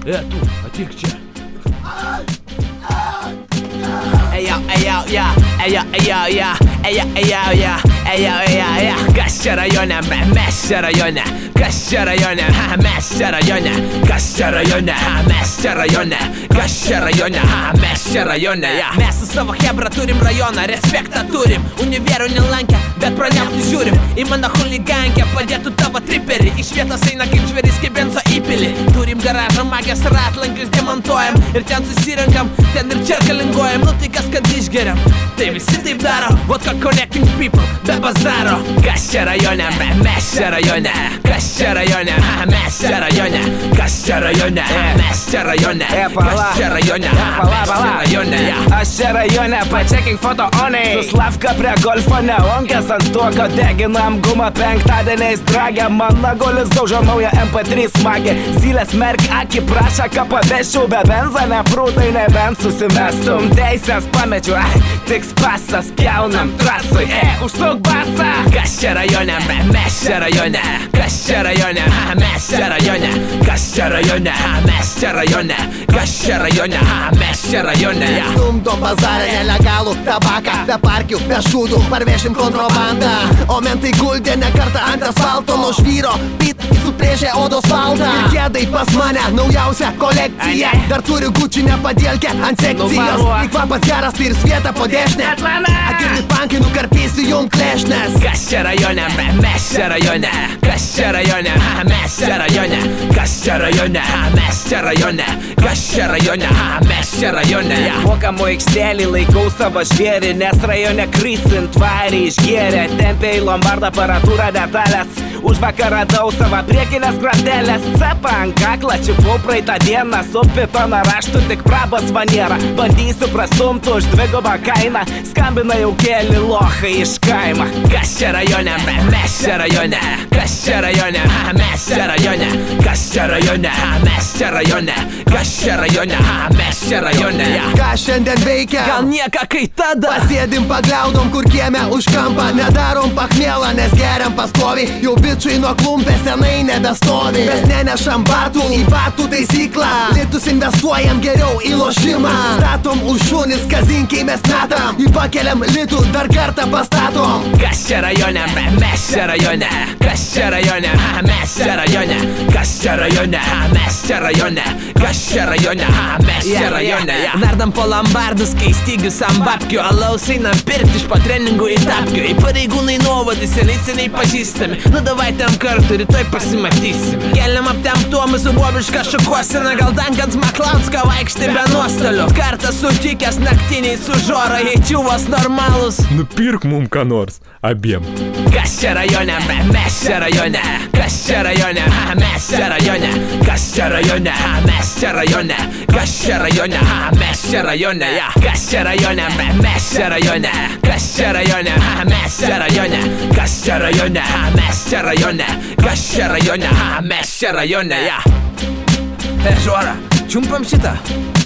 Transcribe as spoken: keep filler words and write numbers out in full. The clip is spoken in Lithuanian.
E, tu, atik čia. Ejo, ejo, ja, ejo, ejo, ja, ejo, ejo, ja, ejo, ejo, ja. Kas čia rajone, mes čia rajone. Kas čia rajone, mes čia rajone. Kas čia rajone, mes čia rajone. Kas čia rajone, mes čia rajone, ja. Mes su savo hebra turim rajoną, respektą turim. Univerų nelankę, bet praniauti žiūrim. Į mano huligankę padėtų tavo triperį. Iš vietos eina kaip žveris, kaip benzo įpilį. Turim garažą, magės ratlankius demontuojam. Ir ten susirenkam, ten ir čia kalinguojam. Nu tai kas kad išgeriam, tai visi taip daro. Vodka connecting people, be bazaro. Kas čia rajone, mes čia rajone. Kas čia rajone, mes čia rajone. Kas čia rajone, mes čia rajone. Kas čia rajone, mes čia rajone. Aš čia rajone, pačeking foto onai. Su Slavka prie golfo neonkės. Ant stuoko deginam gumą penktadieniais dragę. Man nagulis daužo naują M P trys smagę. Zylės merk akį prašą, ką paveščiau. Be benza neprūtai, nebent susimestum. Teisės pamečiu, ai, tik spasas. Pjaunam trasui, e, užsuk basą. Kas čia rajone, mes čia rajone. Kas čia rajone, mes čia rajone. Kas čia rajone, mes čia rajone. Kas čia rajone, mes čia rajone. Stumdom bazarą nelegalų tabaką. Be parkių, be šūdų, parvešim kontrabandą. O mentai guldė ne kartą ant asfalto. Nuo žvyro, pit, suplėžė odos baltą. Ir kėdai pas mane naujausia kolekcija. Dar turiu Gucci nepadėlkę ant sekcijos. Į kvapas geras, tai ir svieta po dešinę. Akirti pankai nukarpysiu jum klešnės. Kas čia rajone, mes čia rajone. Kas čia rajone, mes čia rajone. Kas čia rajone, mes čia rajone. Kas čia rajone, mes čia rajone. Mokamų aikštelį laikau savo žvėrį, nes rajone krisint tvarį išgėrė. Tempė į lombardą aparatūrą detalės. Už vakar radau savo priekinės grandelės. Cepą ant kaklą čiupau praeitą dieną. Su pitono raštu tik prabos maniera. Bandysiu prastumti už dvigubą kainą. Skambina jau keli lochai iš kaimą. Kas čia rajone, mes čia rajone. Kas čia rajone, mes čia rajone. Kas čia rajone, mes čia rajone. Kas čia rajone, mes čia rajone. Ką šiandien veikia? Gal nieka kai tada. Pasėdim pagliaudom kur kieme už kampą. Nedarom pachmėlą, nes geriam pastovi. Jau bičiai nuo klumpės senai nebestovi. Mes nenešam batų į batų taisyklą. Litus investuojam geriau į lošimą. Statom už šunis, kazinkiai mes metam. Į pakeliam litų dar kartą pastatom. Kas čia rajone, mes čia rajone. Kas čia rajone, mes čia rajone. Kas čia rajone, mes čia rajone. Kas čia rajone, mes čia rajone. Nardam po lombardus, kai stygius ant babkių. Alaus einam pirkti iš po treningų į tapkių. Į pareigūnai nuovadį seniai seniai pažįstami. Nu davai tam kartu, rytoj pasimatysim. Keliam aptemptuo mūsų bobišką šukuosiną. Gal Dankans Maklauska vaikšti be nuostolių. Kartą sutikęs naktiniai su žora. Jei čiuvas normalus, nupirk mum ką nors, abiem. Kas čia rajone, mes čia rajone. Kas čia rajone, mes čia rajone. Kas čia rajone, mes čia rajone. Kas čia rajone, mes čia rajone. Kas čia rajone, mes čia rajone. Kas čia rajone, mes čia rajone. Kas čia rajone, mes čia rajone. Kas čia rajone, mes čia rajone. E, Žora, čiumpam šitą.